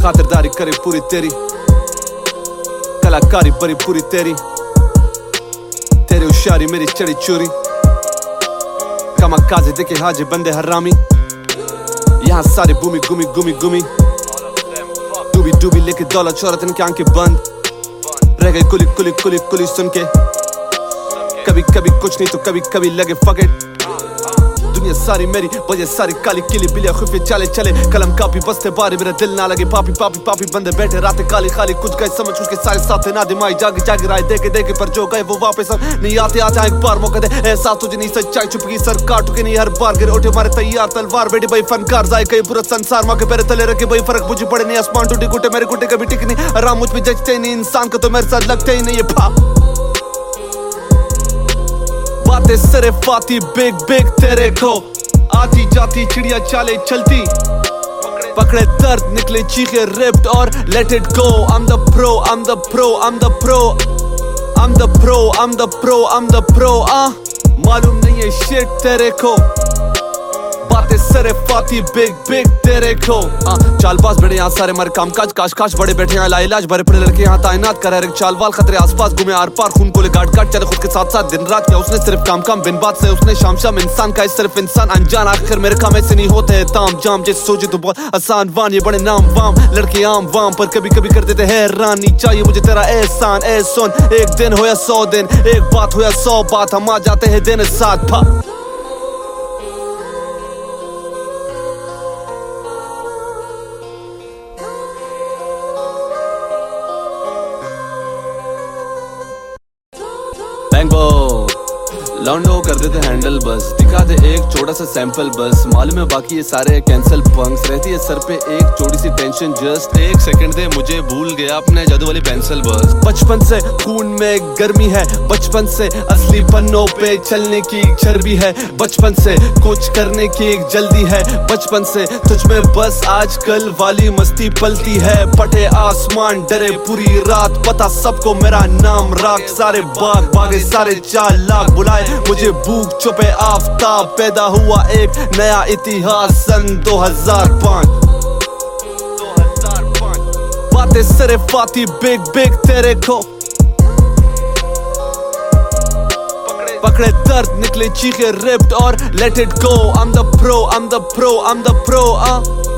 खातिरदारी करे पूरी तेरी, कलाकारी बड़ी पूरी तेरी, तेरी होशियारी मेरी चढ़ी चोरी, कमा काजे देखे हाजे बंदे हरामी, यहाँ सारे भूमि गुमी गुमी गुमी, डूबी डूबी लेके दौलत शोहरत इनके आंखें बंद रह गई कुली कुली कुली कुली सुन के, कभी कभी कुछ नहीं तो कभी कभी लगे फकेट, दुनिया सारी मेरी वजह सारी काली किली बिलिया खुफिया चाले चले, कलम कापी बसते बारी मेरा दिल ना लगे पापी पापी पापी, बंदे बैठे रातें काली खाली, कुछ गए समझ उसके सारे साथ ना दिमाई जागी जागी राय देखे देखे पर जो गए वो वापस नहीं आते आते, एक बार मौका दे एहसास तुझे नहीं, सच्चाई छुप गई सर काट के नहीं, हर बार गिर उठे मारे तैयार तलवार बेटी भाई फनकार जाए कई पूरा संसार माँ के पैर तले रखे भाई, फर्क बुझी पड़े नहीं, आसमान टूटी गुटे मेरे गुटे कभी टिक नहीं, आराम मुझ में जचते नहीं, इंसान को तो मेरे साथ लगते ही नहीं, ये बातें सिर्फ आती बिग बिग तेरे को, आती जाती चिड़िया चाले चलती, पकड़े दर्द निकले चीखे रिप्ड और let it go, I'm the pro, I'm the pro, I'm the pro, I'm the pro, I'm the pro, I'm the pro, मालूम नहीं है shit तेरे को, बातें सिर्फ आती बिग बिग तेरे को, चालबाज बड़े यहाँ सारे मर काम काज, काश काश बड़े बैठे यहाँ लाइलाज, भरे पड़े लड़के यहाँ ताइनात कर रहे चालवाल, खतरे आसपास घूमे आर पार, खून को ले गाट काट चले खुद के साथ साथ दिन रात, क्या उसने सिर्फ काम काम बिन बात से, उसने शाम शाम इंसान का सिर्फ इंसान अनजान, आखिर मेरे काम ऐसे नहीं होते हैं ताम जाम, जैसे सोचे तो बहुत आसान वान, ये बड़े नाम वाम लड़के आम वाम, पर कभी कभी कर देते हैरानी, चाहिए मुझे तेरा एहसान ए सुन, एक दिन हो या 100 दिन, एक बात हो या 100 बात, हम आ जाते हैं दिन साथ भा। लॉन्डो कर देते हैंडल बस, दिखा दे एक छोटा सा सैंपल बस, मालूम है बाकी ये सारे कैंसल पंक्स, रहती है सर पे एक छोटी सी टेंशन, जस्ट एक सेकंड दे मुझे भूल गया अपने जादू वाली पेंसिल बस, बचपन से खून में गर्मी है, बचपन से असली पन्नों पे चलने की चर्बी है, बचपन से कुछ करने की एक जल्दी है, बचपन से तुझ में बस आजकल वाली मस्ती पलती है, फटे आसमान डरे पूरी रात, पता सबको मेरा नाम राख, सारे बाग बागे सारे 4 लाख बुलाए मुझे भूख छुपे आफताब, पैदा हुआ एक नया इतिहास सन 2005, बातें सिर्फ आती बिग बिग तेरे को, पकड़े दर्द निकले चीखे रिप्ड और let it go, I'm the pro, I'm the pro, I'm the pro,